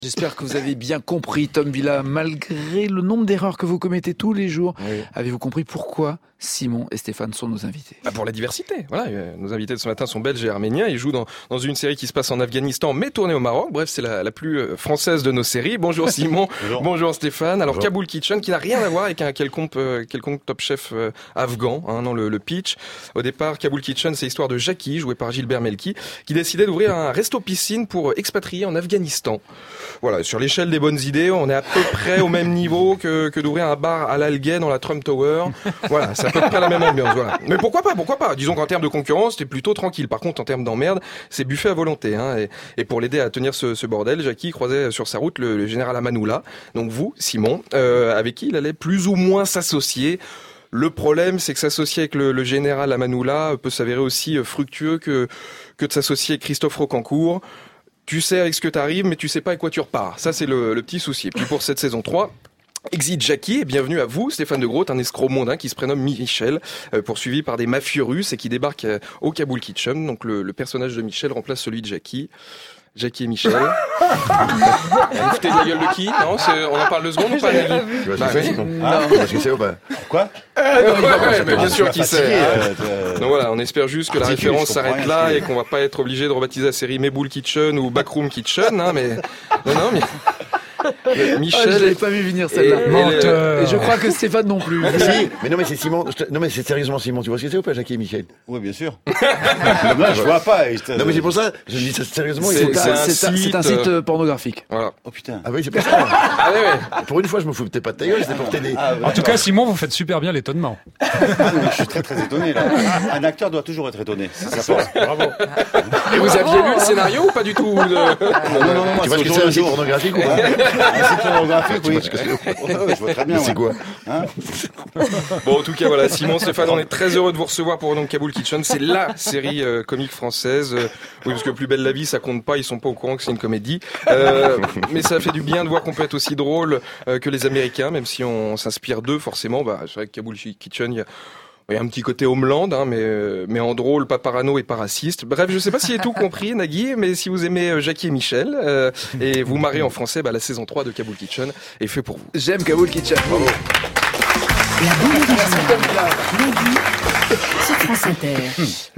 J'espère que vous avez bien compris, Tom Villa, malgré le nombre d'erreurs que vous commettez tous les jours. Oui. Avez-vous compris pourquoi Simon et Stéphane sont nos invités? Pour la diversité. Voilà, nos invités de ce matin sont belges et arméniens. Ils jouent dans une série qui se passe en Afghanistan, mais tournée au Maroc. Bref, c'est la plus française de nos séries. Bonjour Simon. Bonjour Stéphane. Alors, Kaboul Kitchen, qui n'a rien à voir avec un quelconque top chef afghan, dans le pitch. Au départ, Kaboul Kitchen, c'est l'histoire de Jackie, joué par Gilbert Melki, qui décidait d'ouvrir un resto-piscine pour expatriés en Afghanistan. Voilà, sur l'échelle des bonnes idées, on est à peu près au même niveau que d'ouvrir un bar à l'Alguet dans la Trump Tower. Voilà, c'est à peu près la même ambiance, voilà. Mais pourquoi pas? Disons qu'en termes de concurrence, c'était plutôt tranquille. Par contre, en termes d'emmerde, c'est buffet à volonté, Et pour l'aider à tenir ce bordel, Jackie croisait sur sa route le général Amanoula. Donc vous, Simon, avec qui il allait plus ou moins s'associer. Le problème, c'est que s'associer avec le général Amanoula peut s'avérer aussi fructueux que de s'associer avec Christophe Rocancourt. Tu sais avec ce que t'arrives, mais tu sais pas avec quoi tu repars. Ça, c'est le petit souci. Et puis pour cette saison 3, exit Jackie et bienvenue à vous, Stéphane de Groot, un escroc mondain qui se prénomme Michel, poursuivi par des mafieux russes et qui débarque au Kaboul Kitchen. Donc le personnage de Michel remplace celui de Jackie. Jackie et Michel. Vous foutez de la gueule de qui? Non, on en parle 2 secondes ou pas, Nagui? Tu vois ce que c'est, non. Tu sais ou pas? Quoi? Mais bien sûr qu'il sait. Donc voilà, on espère juste que la référence s'arrête là et qu'on va pas être obligé de rebaptiser la série Meboul Kitchen ou Backroom Kitchen, mais non. Michel, je l'avais pas vu venir celle-là. Et je crois que Stéphane non plus. Si, mais non, mais c'est Simon. Non, mais c'est sérieusement Simon. Tu vois ce que c'est ou pas, Jackie et Michel? Oui, bien sûr. Là, je vois pas. Non, mais c'est pour ça. Je dis ça sérieusement. C'est un site pornographique. Voilà. Oh putain. Ah oui, c'est pour ça. Ah oui. Pour une fois, je me fous peut-être pas de ta gueule. C'était pour t'aider. En tout cas, Simon, vous faites super bien l'étonnement. Je suis très très étonné là. Un acteur doit toujours être étonné. Ça passe. Bravo. Et vous aviez lu le scénario ou pas du tout? Non. Tu vois ce que c'est un site pornographique ou pas? Un site pornographique, oui. Je vois très bien. C'est quoi? Bon, en tout cas, voilà, Simon, Stéphane, on est très heureux de vous recevoir pour donc Kaboul Kitchen. C'est la série comique française. Oui, parce que Plus belle la vie, ça compte pas. Ils sont pas au courant que c'est une comédie. Mais ça fait du bien de voir qu'on peut être aussi drôle que les Américains, même si on s'inspire d'eux, forcément. C'est vrai que Kaboul Kitchen, il y a un petit côté Homeland, mais en drôle, pas parano et pas raciste. Bref, je sais pas si j'ai tout compris, Nagui, mais si vous aimez Jackie et Michel, et vous marrez en français, la saison 3 de Kaboul Kitchen est fait pour vous. J'aime Kaboul Kitchen. Bravo. La bande originale. Nagui sur France Inter.